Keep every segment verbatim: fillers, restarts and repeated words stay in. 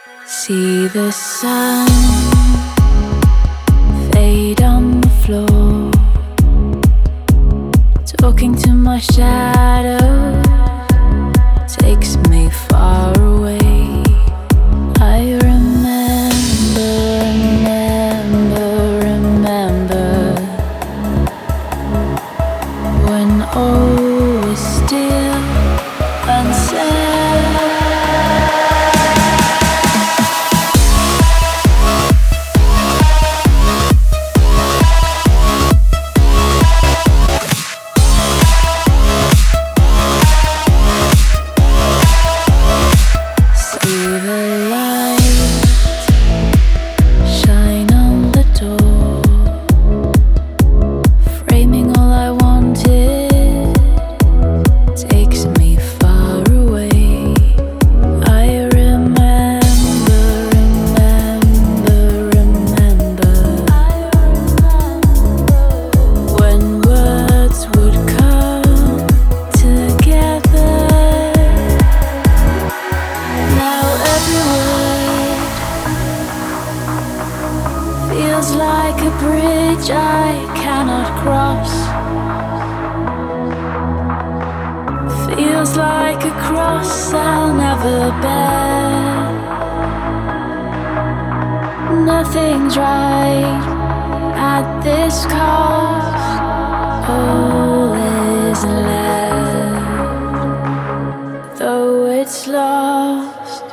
See the sun fade on the floor, talking to my shadow takes me far away. I remember, remember, remember when all was still and sad. Feels like a bridge I cannot cross. Feels like a cross I'll never bear. Nothing's right at this cost. All is left, though it's lost.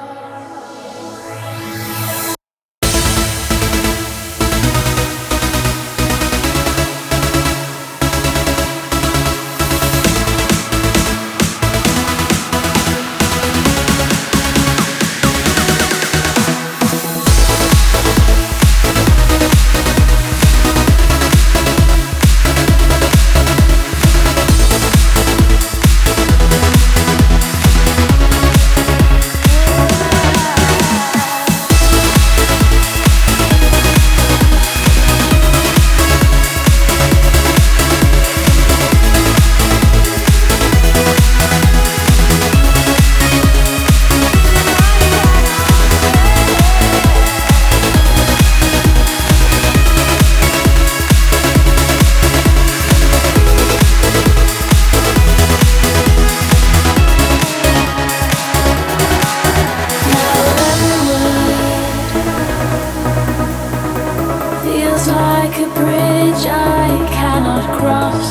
Like a bridge I cannot cross.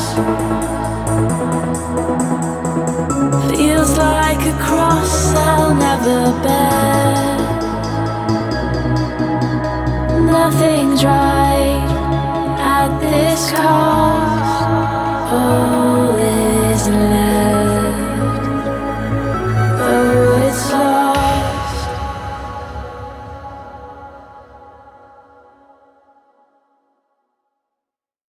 Feels like a cross I'll never bear. Nothing's right at this cost. Oh.